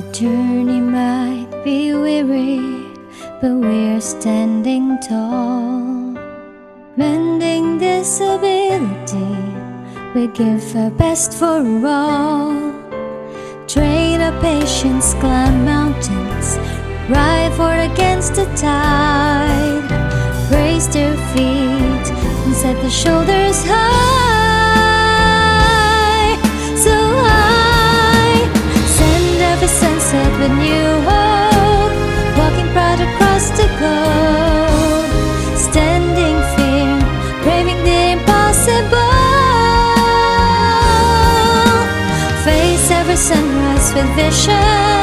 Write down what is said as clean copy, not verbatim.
The journey might be weary, but we're standing tall. Mending disability, we give our best for all. Train our patience, climb mountains, ride forward against the tide. Raise their feet and set the shoulders high, so high. Send every sunset with new hope, walking proud across the globe. Standing firm, braving the impossible. Face every sunrise with vision.